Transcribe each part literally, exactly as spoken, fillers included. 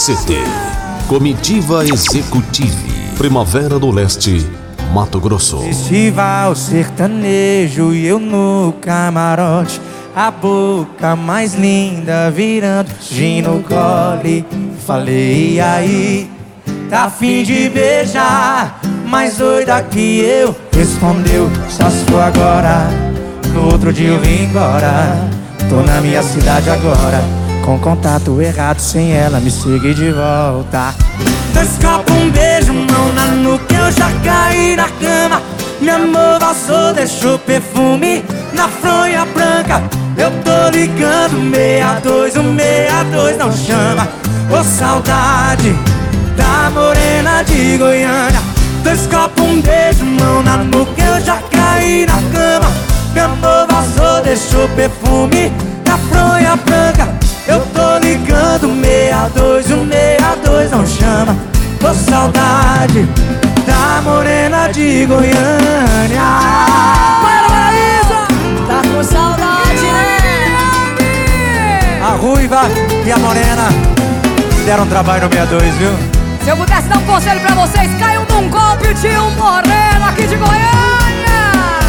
C T Comitiva Executive, Primavera do Leste, Mato Grosso. Festival sertanejo e eu no camarote, a boca mais linda virando gin no gole. Falei, e aí, tá afim de beijar? Mais doida que eu, respondeu, só se for agora. No outro dia eu vim embora, tô na minha cidade agora, com contato errado, sem ela me seguir de volta. Dois copos, um beijo, mão na nuca, eu já caí na cama. Meu amor valsou, deixou perfume na fronha branca. Eu tô ligando, meia dois, o meia dois não chama. Ô saudade da morena de Goiânia. Dois copos, um beijo, mão na nuca, eu já caí na cama. Meu amor vazou, deixou perfume na fronha branca. Eu tô ligando, meia dois, o meia dois não chama. Tô saudade da morena de Goiânia. Para, Paraíso! Tá com saudade, né? A ruiva e a morena deram trabalho no meia dois, viu? Se eu pudesse dar um conselho pra vocês, caiam num golpe de um moreno aqui de Goiânia.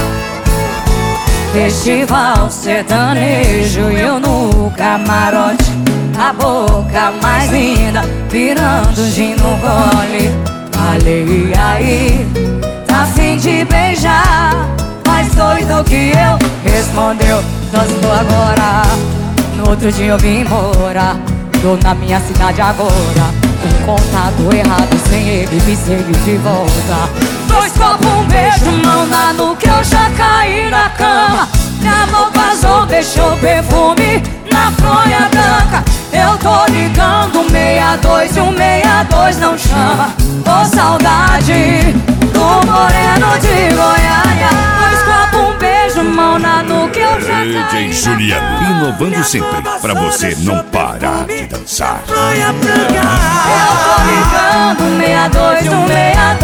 Festival sertanejo e eu no camarote, a boca mais linda virando gin no gole. Falei, e aí, tá afim de beijar? Mais doido que eu, respondeu, só estou agora. No outro dia eu vim embora, tô na minha cidade agora, com contato errado, sem ele me seguir de volta. Dois copos, um beijo, mão na nuca, eu já caí na cama. Meu amor vazou, deixou perfume na fronha branca. Eu tô ligando, meia dois e o meia dois não chama. Ô saudade do moreno de Goiânia. Dois copos, um beijo, mão na nuca, eu já caí na D J Juliano, inovando sempre, pra você não parar de dançar. Eu tô ligando, meia dois, o meia